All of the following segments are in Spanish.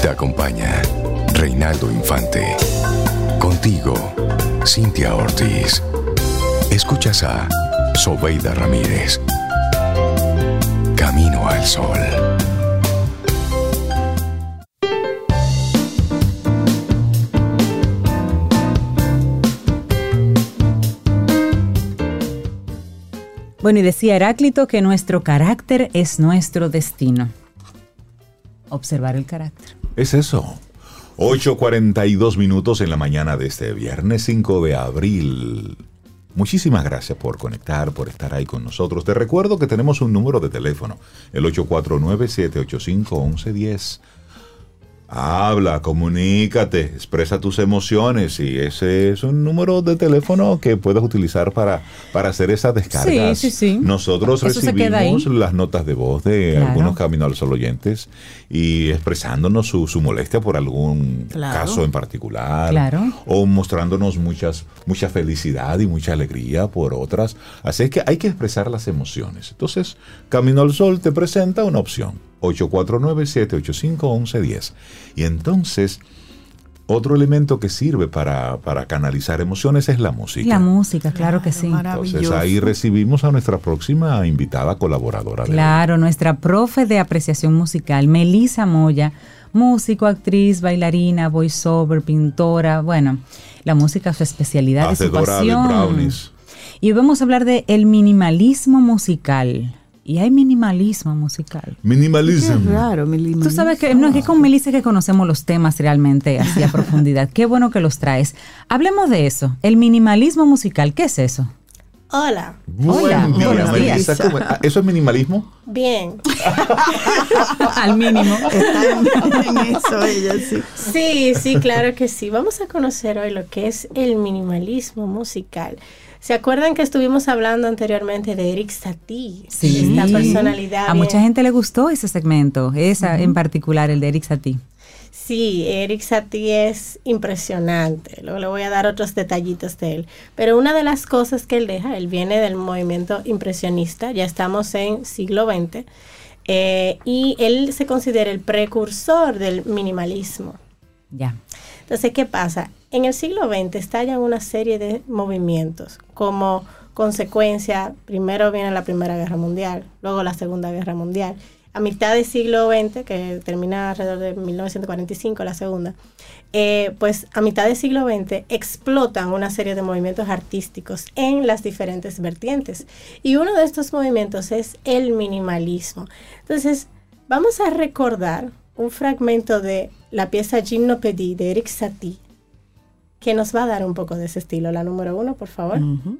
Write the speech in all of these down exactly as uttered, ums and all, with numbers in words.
Te acompaña Reinaldo Infante. Contigo, Cintia Ortiz. Escuchas a Sobeida Ramírez. Camino al Sol. Bueno, y decía Heráclito que nuestro carácter es nuestro destino. Observar el carácter. Es eso. ocho cuarenta y dos minutos en la mañana de este viernes cinco de abril. Muchísimas gracias por conectar, por estar ahí con nosotros. Te recuerdo que tenemos un número de teléfono, el ocho cuatro nueve, siete ocho cinco, once diez. Habla, comunícate, expresa tus emociones y ese es un número de teléfono que puedes utilizar para, para hacer esas descargas. Sí, sí, sí. Nosotros Eso recibimos las notas de voz de claro. algunos Camino al Sol oyentes y expresándonos su, su molestia por algún claro. caso en particular claro. o mostrándonos muchas, mucha felicidad y mucha alegría por otras. Así es que hay que expresar las emociones. Entonces, Camino al Sol te presenta una opción. ocho cuatro nueve, siete ocho cinco, once diez. Y entonces, otro elemento que sirve para, para canalizar emociones es la música. La música, claro, claro que sí. Entonces ahí recibimos a nuestra próxima invitada colaboradora. Claro, nuestra profe de apreciación musical, Melissa Moya, músico, actriz, bailarina, voiceover, pintora. Bueno, la música es su especialidad, es su pasión. De brownies. Y hoy vamos a hablar de el minimalismo musical. Y hay minimalismo musical. Minimalismo. Qué raro, minimalismo. Tú sabes que no es que con Melissa que conocemos los temas realmente así a profundidad. Qué bueno que los traes. Hablemos de eso. El minimalismo musical, ¿qué es eso? Hola. Hola. Buen día, Buenos días. Melissa, ¿cómo- ¿Eso es minimalismo? Bien. Al mínimo. Está en, en eso ella, sí. Sí, sí, claro que sí. Vamos a conocer hoy lo que es el minimalismo musical. ¿Se acuerdan que estuvimos hablando anteriormente de Eric Satie? Sí. Esta personalidad. A bien- mucha gente le gustó ese segmento, esa uh-huh. en particular, el de Eric Satie. Sí, Eric Satie es impresionante. Luego le voy a dar otros detallitos de él. Pero una de las cosas que él deja, él viene del movimiento impresionista, ya estamos en siglo veinte, eh, y él se considera el precursor del minimalismo. Ya. Entonces, ¿qué pasa? En el siglo veinte estallan una serie de movimientos como consecuencia. Primero viene la Primera Guerra Mundial, luego la Segunda Guerra Mundial. A mitad del siglo veinte, que termina alrededor de mil novecientos cuarenta y cinco, la segunda, eh, pues a mitad del siglo veinte explotan una serie de movimientos artísticos en las diferentes vertientes. Y uno de estos movimientos es el minimalismo. Entonces, vamos a recordar un fragmento de la pieza Gymnopédie de Eric Satie, que nos va a dar un poco de ese estilo. La número uno, por favor. Uh-huh.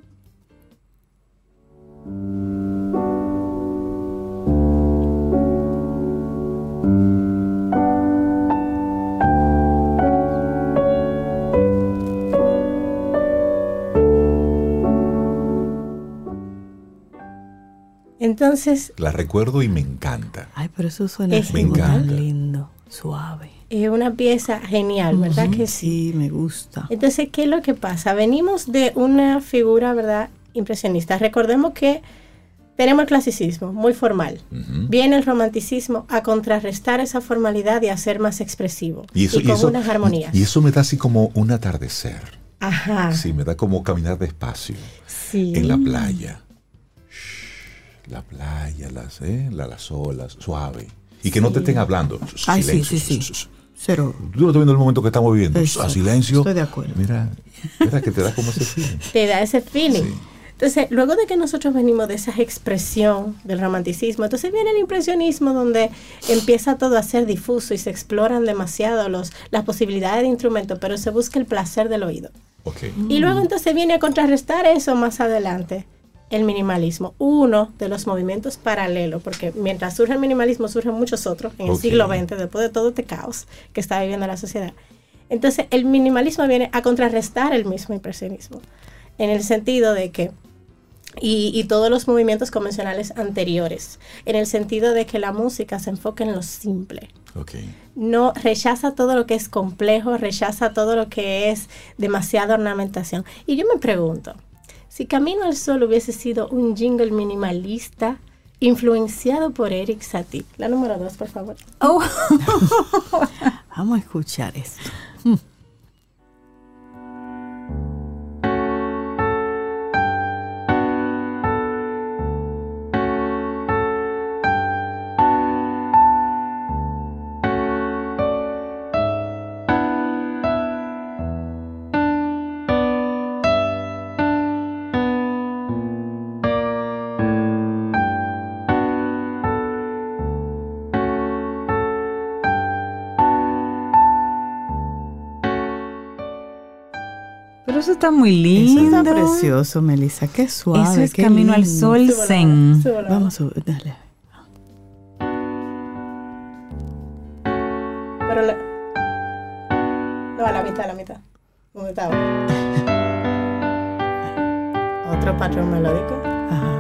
Entonces, La recuerdo y me encanta. Ay, pero eso suena Es así, genial. tan lindo, suave. es una pieza genial, ¿verdad Ujú, que sí? Sí, me gusta. Entonces, ¿qué es lo que pasa? Venimos de una figura, ¿verdad?, impresionista. Recordemos que tenemos el clasicismo, muy formal. Uh-huh. Viene el romanticismo a contrarrestar esa formalidad y a ser más expresivo. Y, eso, y con y eso, unas armonías. Y eso me da así como un atardecer. Ajá. Sí, me da como caminar despacio. Sí. En la playa. Shh, la playa, las, eh, la, las olas, suave. Y que Sí. no te estén hablando. Ay, Silencio. sí, sí, sí. Cero. Tú no estás viendo el momento que estamos viviendo. Exacto. A silencio. Estoy de acuerdo. Mira, mira que te da como ese feeling. Te da ese feeling. Sí. Entonces, luego de que nosotros venimos de esa expresión del romanticismo, entonces viene el impresionismo, donde empieza todo a ser difuso y se exploran demasiado los, las posibilidades de instrumentos, pero se busca el placer del oído. Ok. Y luego entonces viene a contrarrestar eso más adelante, el minimalismo, uno de los movimientos paralelos, porque mientras surge el minimalismo surgen muchos otros en el Ok. siglo veinte, después de todo este caos que está viviendo la sociedad. Entonces, el minimalismo viene a contrarrestar el mismo impresionismo, en el sentido de que Y, y todos los movimientos convencionales anteriores, en el sentido de que la música se enfoca en lo simple. Ok. No rechaza todo lo que es complejo, rechaza todo lo que es demasiada ornamentación. Y yo me pregunto, si Camino al Sol hubiese sido un jingle minimalista influenciado por Eric Satie. La número dos, por favor. Oh. Vamos a escuchar esto. Pero eso está muy lindo. Eso está precioso, Melissa. Qué suave. Eso es qué Camino al lindo. Sol Súbelo, Zen. súbelo. Vamos a dale. Pero la, no, a la mitad, a la mitad. ¿Dónde estaba? Otro patrón melódico. Ajá.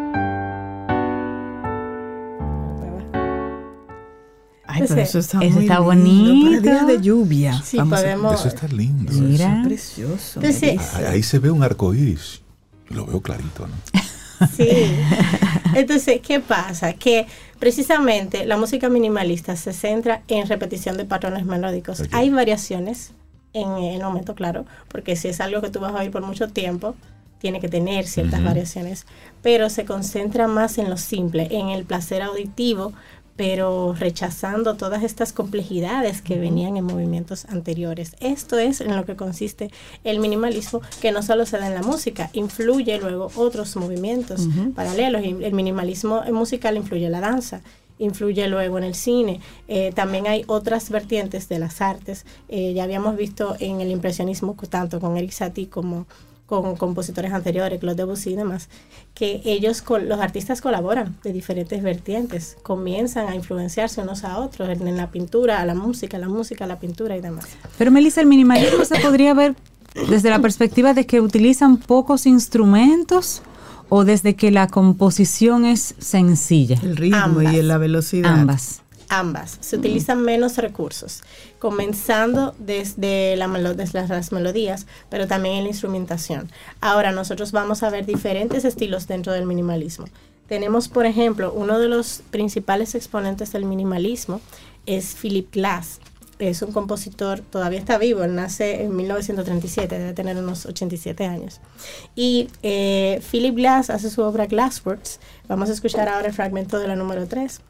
Ay, pero eso está Eso muy está lindo. bonito. Para días de lluvia. Sí, Vamos a- podemos. Eso está lindo. Mira. eso. Eso es precioso. Entonces, Melissa. Ahí, ahí se ve un arco iris. Lo veo clarito, ¿no? Sí. Entonces, ¿qué pasa? Que precisamente la música minimalista se centra en repetición de patrones melódicos. Ok. Hay variaciones en el momento, claro, porque si es algo que tú vas a oír por mucho tiempo, tiene que tener ciertas Ujú. variaciones, pero se concentra más en lo simple, en el placer auditivo, pero rechazando todas estas complejidades que venían en movimientos anteriores. Esto es en lo que consiste el minimalismo, que no solo se da en la música, influye luego otros movimientos Ujú. paralelos. Y el minimalismo musical influye en la danza, influye luego en el cine. Eh, también hay otras vertientes de las artes. Eh, ya habíamos visto en el impresionismo, tanto con Erik Satie como con compositores anteriores, Claude Debussy y demás, que ellos, col- los artistas colaboran de diferentes vertientes, comienzan a influenciarse unos a otros, en, en la pintura, a la música, la música, la pintura y demás. Pero Melissa, el minimalismo se podría ver desde la perspectiva de que utilizan pocos instrumentos o desde que la composición es sencilla. El ritmo Ambas. y la velocidad. Ambas. Ambas. Se utilizan menos recursos, comenzando desde, la melo- desde las melodías, pero también en la instrumentación. Ahora nosotros vamos a ver diferentes estilos dentro del minimalismo. Tenemos, por ejemplo, uno de los principales exponentes del minimalismo es Philip Glass. Es un compositor, todavía está vivo, él nace en mil novecientos treinta y siete, debe tener unos ochenta y siete años. Y eh, Philip Glass hace su obra Glassworks. Vamos a escuchar ahora el fragmento de la número tres.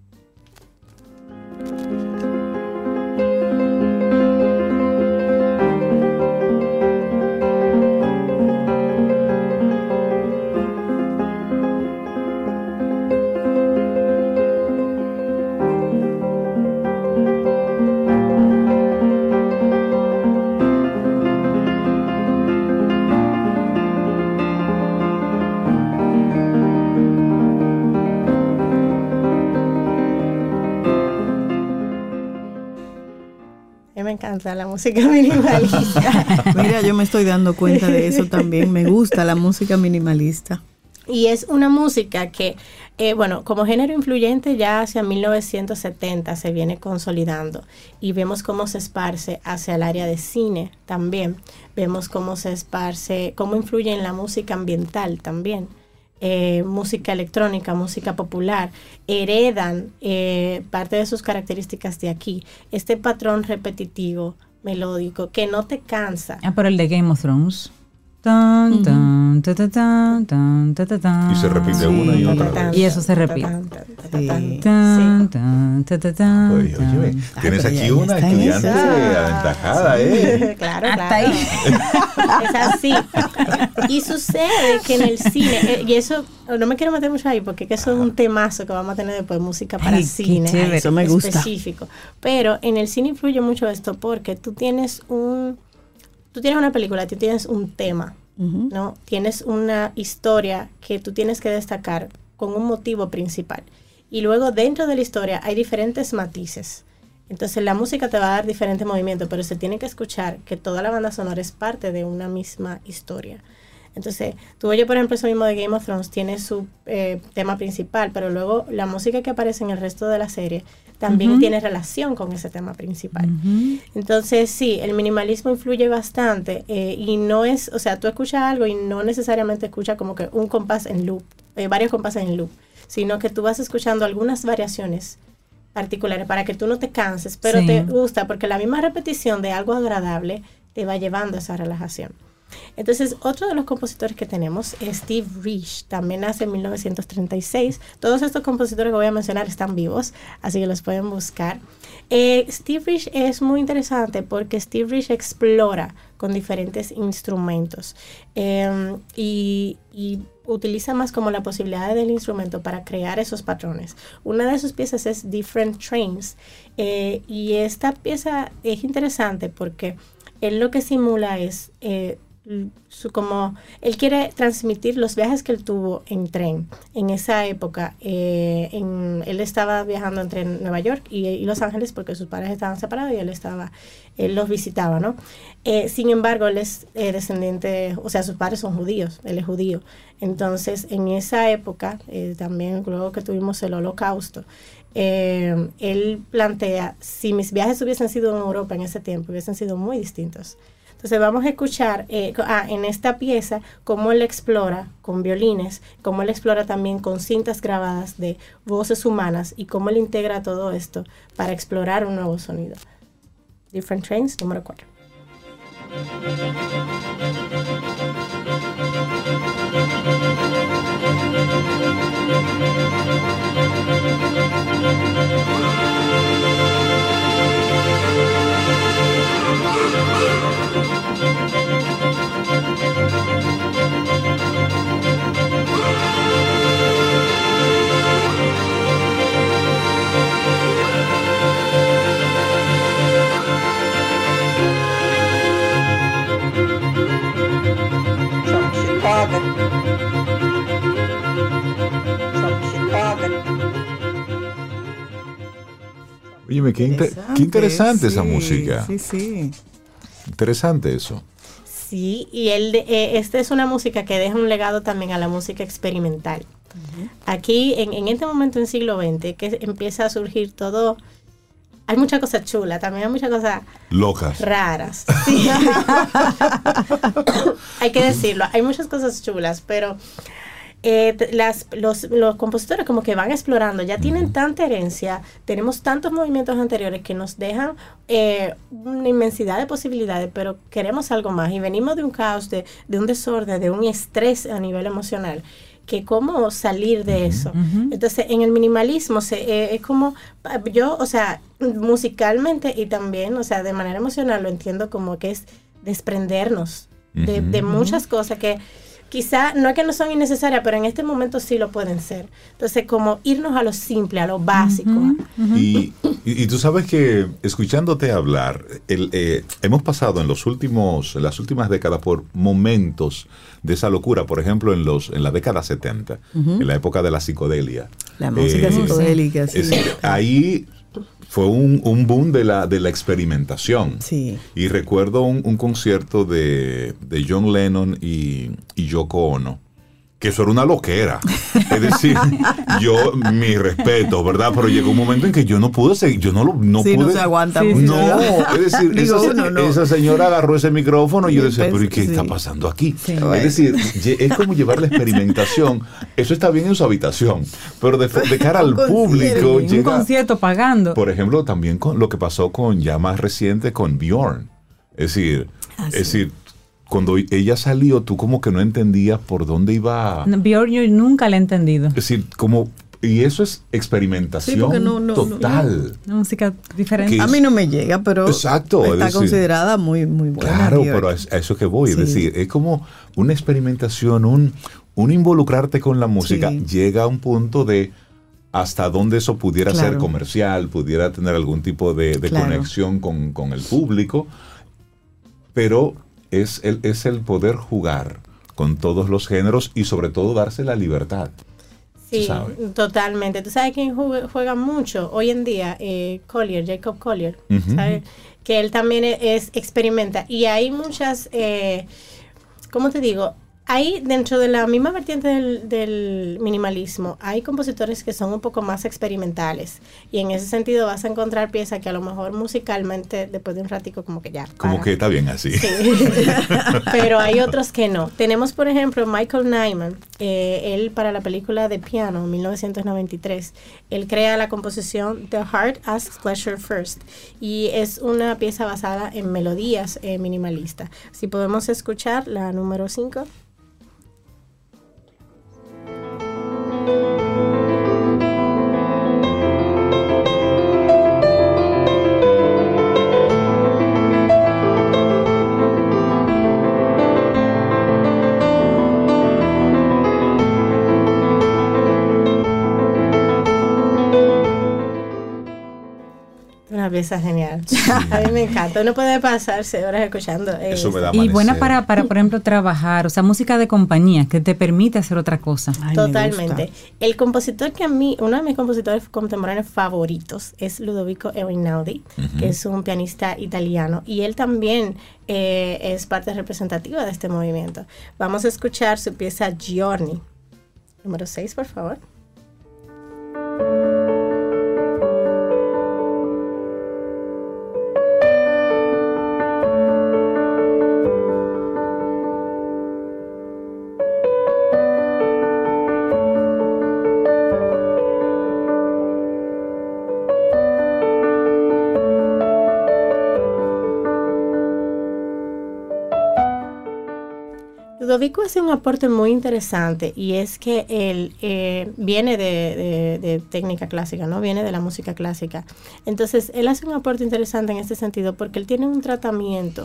A mí me encanta la música minimalista. Mira, yo me estoy dando cuenta de eso también. Me gusta la música minimalista. Y es una música que, eh, bueno, como género influyente ya hacia mil novecientos setenta se viene consolidando y vemos cómo se esparce hacia el área de cine también. Vemos cómo se esparce, cómo influye en la música ambiental también. Eh, música electrónica, música popular, heredan eh, parte de sus características de aquí. Este patrón repetitivo, melódico, que no te cansa. Ah, pero el de Game of Thrones. Tan, tan, ta, ta, tan, tan, ta, ta, tan. Y se repite una y otra vez. Y eso se repite. Sí. Tan, tan, ta, ta, tan, Oye, oye, tan. tienes pero aquí ya una está en estudiante esa. aventajada, ¿eh? Claro, Hasta claro. ahí. Es así. Y sucede que en el cine, eh, y eso, no me quiero meter mucho ahí, porque que eso es un temazo que vamos a tener después, música para Ay, qué cine. chévere. Eso me gusta. Específico. Pero en el cine influye mucho esto, porque tú tienes un, tú tienes una película, tú tienes un tema, Ujú. ¿no? Tienes una historia que tú tienes que destacar con un motivo principal. Y luego dentro de la historia hay diferentes matices. Entonces la música te va a dar diferentes movimientos, pero se tiene que escuchar que toda la banda sonora es parte de una misma historia. Entonces, tú oyes, por ejemplo, eso mismo de Game of Thrones, tiene su eh, tema principal, pero luego la música que aparece en el resto de la serie también Ujú. tiene relación con ese tema principal. Ujú. Entonces, sí, el minimalismo influye bastante eh, y no es, o sea, tú escuchas algo y no necesariamente escuchas como que un compás en loop, eh, varios compases en loop, sino que tú vas escuchando algunas variaciones particulares para que tú no te canses, pero sí. te gusta porque la misma repetición de algo agradable te va llevando a esa relajación. Entonces, otro de los compositores que tenemos es Steve Reich, también nace en mil novecientos treinta y seis. Todos estos compositores que voy a mencionar están vivos, así que los pueden buscar. Eh, Steve Reich es muy interesante porque Steve Reich explora con diferentes instrumentos eh, y, y utiliza más como la posibilidad del instrumento para crear esos patrones. Una de sus piezas es Different Trains eh, y esta pieza es interesante porque él lo que simula es eh, su, como él quiere transmitir los viajes que él tuvo en tren en esa época. Eh, en, él estaba viajando entre Nueva York y, y Los Ángeles porque sus padres estaban separados y él estaba, él los visitaba, ¿no? Eh, sin embargo, él es eh, descendiente, o sea, sus padres son judíos, él es judío. Entonces, en esa época, eh, también luego que tuvimos el Holocausto, eh, él plantea, si mis viajes hubiesen sido en Europa en ese tiempo, hubiesen sido muy distintos. Entonces vamos a escuchar eh, ah, en esta pieza cómo él explora con violines, cómo él explora también con cintas grabadas de voces humanas y cómo él integra todo esto para explorar un nuevo sonido. Different Trains, número cuatro. From Chicago. From Chicago. Óyeme, qué, inter- qué interesante esa sí, música. Sí, sí. Interesante eso. Sí, y él, eh, esta es una música que deja un legado también a la música experimental. Uh-huh. Aquí, en, en este momento en siglo veinte, que empieza a surgir todo, hay muchas cosas chulas, también hay muchas cosas locas, raras. Sí. Hay que decirlo, hay muchas cosas chulas, pero eh, las, los, los compositores como que van explorando, ya tienen uh-huh. tanta herencia, tenemos tantos movimientos anteriores que nos dejan eh, una inmensidad de posibilidades, pero queremos algo más y venimos de un caos, de, de un desorden, de un estrés a nivel emocional, que cómo salir de eso. Uh-huh. Entonces, en el minimalismo se, eh, es como, yo, o sea, musicalmente y también, o sea, de manera emocional lo entiendo como que es desprendernos uh-huh. de, de muchas cosas que quizá no es que no son innecesarias, pero en este momento sí lo pueden ser. Entonces, como irnos a lo simple, a lo básico. Uh-huh, uh-huh. Y, y, y tú sabes que, escuchándote hablar, el, eh, hemos pasado en los últimos, en las últimas décadas por momentos de esa locura. Por ejemplo, en los en la década setenta, uh-huh. en la época de la psicodelia. La música eh, psicodélica, sí. Es, ahí fue un, un boom de la, de la experimentación. Sí. Y recuerdo un, un concierto de, de John Lennon y, y Yoko Ono, que eso era una loquera. Es decir, yo, mi respeto, ¿verdad? Pero llegó un momento en que yo no pude seguir, yo no lo no sí, pude. no se aguanta sí, mucho. No, es decir, Digo, esa, uno, no. esa señora agarró ese micrófono y yo decía, pero ¿y qué sí. está pasando aquí? Sí. Es decir, es como llevar la experimentación. Eso está bien en su habitación, pero de, de cara al público un llega, concierto pagando. Por ejemplo, también con lo que pasó con ya más reciente con Bjorn. Es decir, ah, es sí. decir, cuando ella salió, tú como que no entendías por dónde iba. No, Bjorn yo nunca la he entendido. Es decir, como, y eso es experimentación sí, no, no, total. Una música diferente. Que a mí no me llega, pero exacto, está es decir, considerada muy, muy buena. Claro, Bjorn. pero a, a eso que voy. Sí. Es decir, es como una experimentación, un, un involucrarte con la música. Sí. Llega a un punto de hasta dónde eso pudiera claro. ser comercial, pudiera tener algún tipo de, de claro. conexión con, con el público, pero es el, es el poder jugar con todos los géneros y sobre todo darse la libertad. Sí, totalmente. ¿Tú sabes quién juega, juega mucho hoy en día? Eh, Collier, Jacob Collier, uh-huh. ¿sabes? Que él también es, experimenta. Y hay muchas, eh, ¿cómo te digo? Hay, dentro de la misma vertiente del, del minimalismo, hay compositores que son un poco más experimentales. Y en ese sentido vas a encontrar piezas que a lo mejor musicalmente, después de un ratico, como que ya. Como para. que está bien así. Sí. Pero hay otros que no. Tenemos, por ejemplo, Michael Nyman. Eh, él, para la película de piano, en mil novecientos noventa y tres, él crea la composición The Heart Asks Pleasure First. Y es una pieza basada en melodías eh, minimalistas. Si podemos escuchar la número cinco. Una pieza genial. A mí me encanta. Uno puede pasarse horas escuchando eh, Eso me da y buena amanecer. para, para, por ejemplo, trabajar, o sea, música de compañía que te permite hacer otra cosa. Ay, me Totalmente. gusta. El compositor que a mí, uno de mis compositores contemporáneos favoritos es Ludovico Einaudi, uh-huh. que es un pianista italiano, y él también eh, es parte representativa de este movimiento. Vamos a escuchar su pieza Giorni. Número seis, por favor. Ludovico hace un aporte muy interesante y es que él eh, viene de, de, de técnica clásica, ¿no? Viene de la música clásica. Entonces, él hace un aporte interesante en este sentido porque él tiene un tratamiento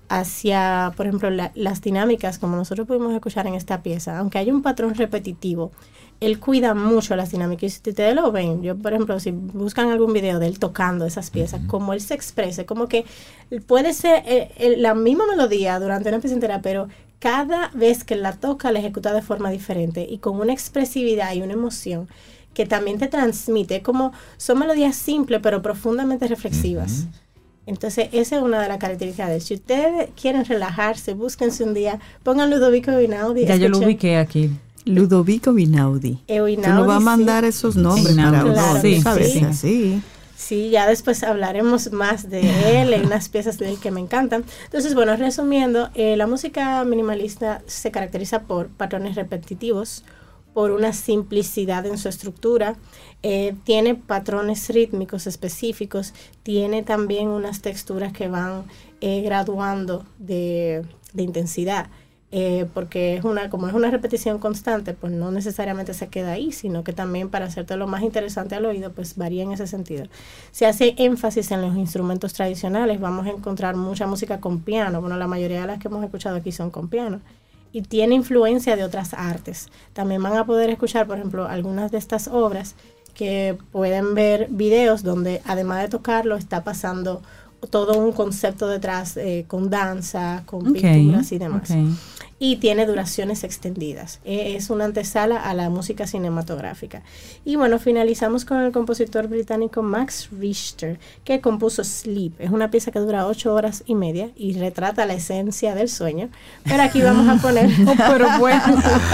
hacia, por ejemplo, la, las dinámicas, como nosotros pudimos escuchar en esta pieza. Aunque hay un patrón repetitivo, él cuida mucho las dinámicas. Y si ustedes lo ven, yo, por ejemplo, si buscan algún video de él tocando esas piezas, como él se expresa, como que puede ser eh, eh, la misma melodía durante una pieza entera, pero cada vez que la toca la ejecuta de forma diferente y con una expresividad y una emoción que también te transmite, como son melodías simples pero profundamente reflexivas. Uh-huh. Entonces esa es una de las características. Si ustedes quieren relajarse, búsquense un día, pongan Ludovico Einaudi. Ya escuchen. Yo lo ubiqué aquí. Ludovico Einaudi. Einaudi. Tú nos vas a mandar sí. esos nombres Einaudi, para claro, uno, sí, ¿sabes? sí. Sí. Sí, ya después hablaremos más de él, en unas piezas de él que me encantan. Entonces, bueno, resumiendo, eh, la música minimalista se caracteriza por patrones repetitivos, por una simplicidad en su estructura, eh, tiene patrones rítmicos específicos, tiene también unas texturas que van eh, graduando de, de intensidad. Eh, porque es una como es una repetición constante, pues no necesariamente se queda ahí, sino que también para hacerte lo más interesante al oído, pues varía en ese sentido. Se hace énfasis en los instrumentos tradicionales, vamos a encontrar mucha música con piano, bueno, la mayoría de las que hemos escuchado aquí son con piano, y tiene influencia de otras artes. También van a poder escuchar, por ejemplo, algunas de estas obras que pueden ver videos donde además de tocarlo está pasando todo un concepto detrás eh, con danza, con okay, pinturas y demás. Okay. Y tiene duraciones extendidas. Eh, es una antesala a la música cinematográfica. Y bueno, finalizamos con el compositor británico Max Richter, que compuso Sleep. Es una pieza que dura ocho horas y media y retrata la esencia del sueño. Pero aquí vamos a poner... oh, pero bueno.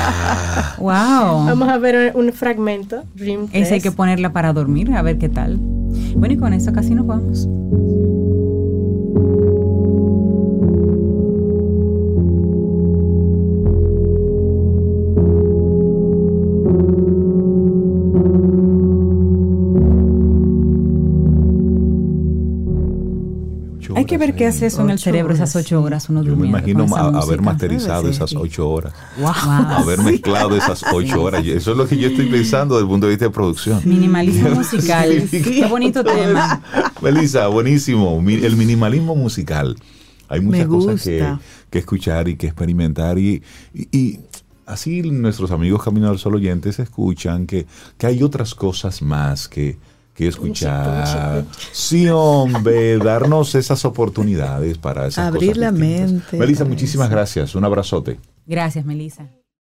Wow. Vamos a ver un, un fragmento. Dream Esa hay que ponerla para dormir, a ver qué tal. Bueno, y con eso casi nos vamos. Hay que ver qué hace eso en el cerebro esas ocho horas uno durmiendo. Yo me imagino a, haber masterizado esas ocho horas. Wow. Haber mezclado esas ocho horas. Eso es lo que yo estoy pensando desde el punto de vista de producción. Minimalismo musical. Sí, qué bonito tema. Melissa, buenísimo. El minimalismo musical. Hay muchas cosas que, que escuchar y que experimentar. Y, y, y así nuestros amigos Camino al Sol oyentes escuchan que, que hay otras cosas más que... que escuchar. Sí, hombre, darnos esas oportunidades para esas abrir cosas la distintas. mente. Melissa, muchísimas gracias. Un abrazote. Gracias, Melissa.